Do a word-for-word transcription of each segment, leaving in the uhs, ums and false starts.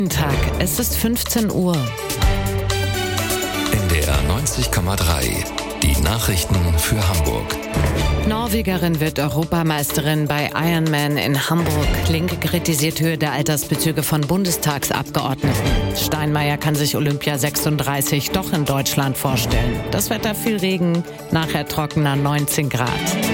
Guten Tag, es ist fünfzehn Uhr. N D R neunzig Komma drei. Die Nachrichten für Hamburg. Norwegerin wird Europameisterin bei Ironman in Hamburg. Linke kritisiert Höhe der Altersbezüge von Bundestagsabgeordneten. Steinmeier kann sich Olympia sechsunddreißig doch in Deutschland vorstellen. Das Wetter viel Regen, nachher trockener neunzehn Grad.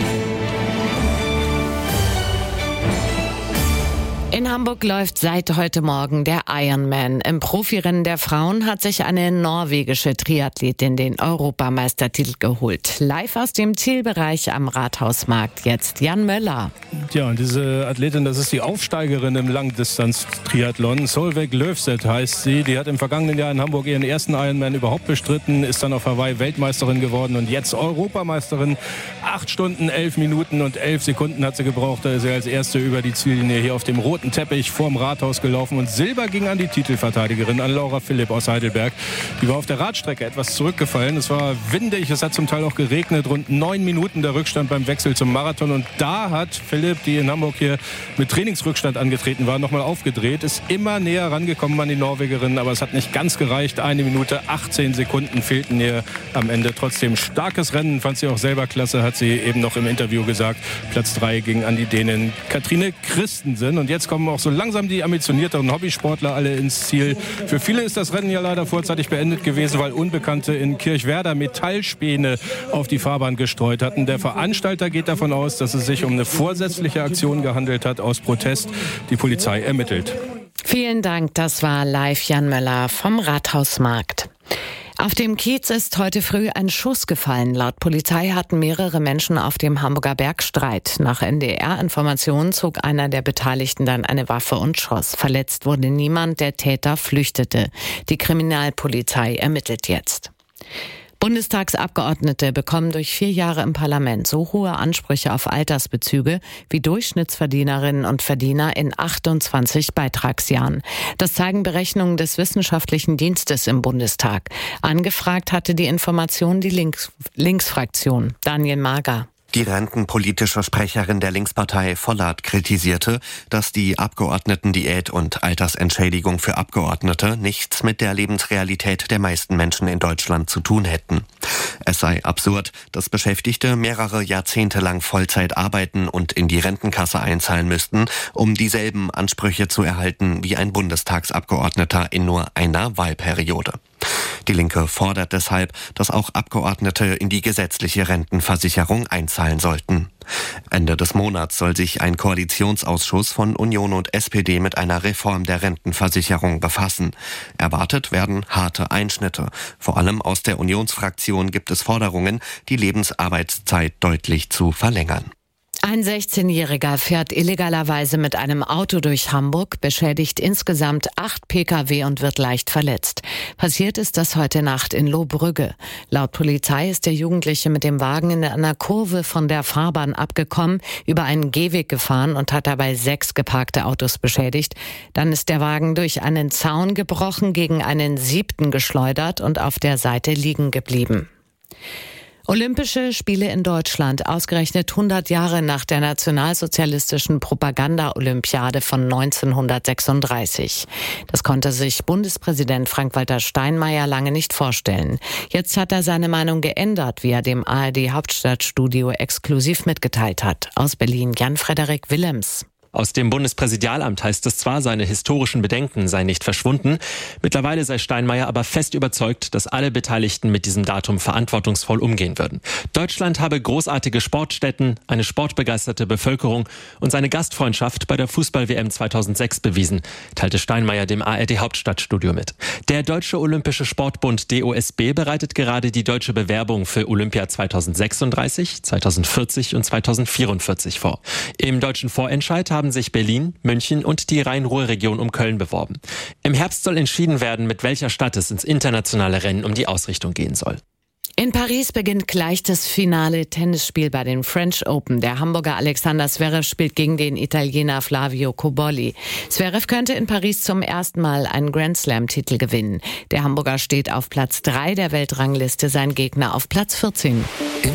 In Hamburg läuft seit heute Morgen der Ironman. Im Profirennen der Frauen hat sich eine norwegische Triathletin den Europameistertitel geholt. Live aus dem Zielbereich am Rathausmarkt jetzt Jan Möller. Ja, und diese Athletin, das ist die Aufsteigerin im Langdistanz-Triathlon. Solveig Løvseth heißt sie. Die hat im vergangenen Jahr in Hamburg ihren ersten Ironman überhaupt bestritten, ist dann auf Hawaii Weltmeisterin geworden und jetzt Europameisterin. Acht Stunden, elf Minuten und elf Sekunden hat sie gebraucht. Da ist sie als Erste über die Ziellinie hier auf dem roten Teppich vorm Rathaus gelaufen und Silber ging an die Titelverteidigerin, an Laura Philipp aus Heidelberg. Die war auf der Radstrecke etwas zurückgefallen. Es war windig, es hat zum Teil auch geregnet. Rund neun Minuten der Rückstand beim Wechsel zum Marathon. Und da hat Philipp, die in Hamburg hier mit Trainingsrückstand angetreten war, nochmal aufgedreht. Ist immer näher rangekommen an die Norwegerin, aber es hat nicht ganz gereicht. Eine Minute, achtzehn Sekunden fehlten ihr am Ende. Trotzdem starkes Rennen, fand sie auch selber klasse, hat sie eben noch im Interview gesagt. Platz drei ging an die Dänin Katrine Christensen. Und jetzt kommen auch so langsam die ambitionierteren Hobbysportler alle ins Ziel. Für viele ist das Rennen ja leider vorzeitig beendet gewesen, weil Unbekannte in Kirchwerder Metallspäne auf die Fahrbahn gestreut hatten. Der Veranstalter geht davon aus, dass es sich um eine vorsätzliche Aktion gehandelt hat aus Protest. Die Polizei ermittelt. Vielen Dank, das war live Jan Möller vom Rathausmarkt. Auf dem Kiez ist heute früh ein Schuss gefallen. Laut Polizei hatten mehrere Menschen auf dem Hamburger Berg Streit. Nach N D R-Informationen zog einer der Beteiligten dann eine Waffe und schoss. Verletzt wurde niemand, der Täter flüchtete. Die Kriminalpolizei ermittelt jetzt. Bundestagsabgeordnete bekommen durch vier Jahre im Parlament so hohe Ansprüche auf Altersbezüge wie Durchschnittsverdienerinnen und Verdiener in achtundzwanzig Beitragsjahren. Das zeigen Berechnungen des Wissenschaftlichen Dienstes im Bundestag. Angefragt hatte die Information die Links- Linksfraktion. Daniel Mager. Die rentenpolitische Sprecherin der Linkspartei Vollert kritisierte, dass die Abgeordnetendiät und Altersentschädigung für Abgeordnete nichts mit der Lebensrealität der meisten Menschen in Deutschland zu tun hätten. Es sei absurd, dass Beschäftigte mehrere Jahrzehnte lang Vollzeit arbeiten und in die Rentenkasse einzahlen müssten, um dieselben Ansprüche zu erhalten wie ein Bundestagsabgeordneter in nur einer Wahlperiode. Die Linke fordert deshalb, dass auch Abgeordnete in die gesetzliche Rentenversicherung einzahlen sollten. Ende des Monats soll sich ein Koalitionsausschuss von Union und S P D mit einer Reform der Rentenversicherung befassen. Erwartet werden harte Einschnitte. Vor allem aus der Unionsfraktion gibt es Forderungen, die Lebensarbeitszeit deutlich zu verlängern. Ein sechzehnjähriger fährt illegalerweise mit einem Auto durch Hamburg, beschädigt insgesamt acht Pkw und wird leicht verletzt. Passiert ist das heute Nacht in Lohbrügge. Laut Polizei ist der Jugendliche mit dem Wagen in einer Kurve von der Fahrbahn abgekommen, über einen Gehweg gefahren und hat dabei sechs geparkte Autos beschädigt. Dann ist der Wagen durch einen Zaun gebrochen, gegen einen siebten geschleudert und auf der Seite liegen geblieben. Olympische Spiele in Deutschland, ausgerechnet hundert Jahre nach der nationalsozialistischen Propaganda-Olympiade von neunzehnhundertsechsunddreißig. Das konnte sich Bundespräsident Frank-Walter Steinmeier lange nicht vorstellen. Jetzt hat er seine Meinung geändert, wie er dem A R D-Hauptstadtstudio exklusiv mitgeteilt hat. Aus Berlin Jan-Frederik Willems. Aus dem Bundespräsidialamt heißt es zwar, seine historischen Bedenken seien nicht verschwunden. Mittlerweile sei Steinmeier aber fest überzeugt, dass alle Beteiligten mit diesem Datum verantwortungsvoll umgehen würden. Deutschland habe großartige Sportstätten, eine sportbegeisterte Bevölkerung und seine Gastfreundschaft bei der Fußball-W M zweitausendsechs bewiesen, teilte Steinmeier dem A R D-Hauptstadtstudio mit. Der Deutsche Olympische Sportbund D O S B bereitet gerade die deutsche Bewerbung für Olympia zweitausendsechsunddreißig, zweitausendvierzig und zweitausendvierundvierzig vor. Im deutschen Vorentscheid haben sich Berlin, München und die Rhein-Ruhr-Region um Köln beworben. Im Herbst soll entschieden werden, mit welcher Stadt es ins internationale Rennen um die Ausrichtung gehen soll. In Paris beginnt gleich das finale Tennisspiel bei den French Open. Der Hamburger Alexander Zverev spielt gegen den Italiener Flavio Cobolli. Zverev könnte in Paris zum ersten Mal einen Grand-Slam-Titel gewinnen. Der Hamburger steht auf Platz drei der Weltrangliste, sein Gegner auf Platz vierzehn.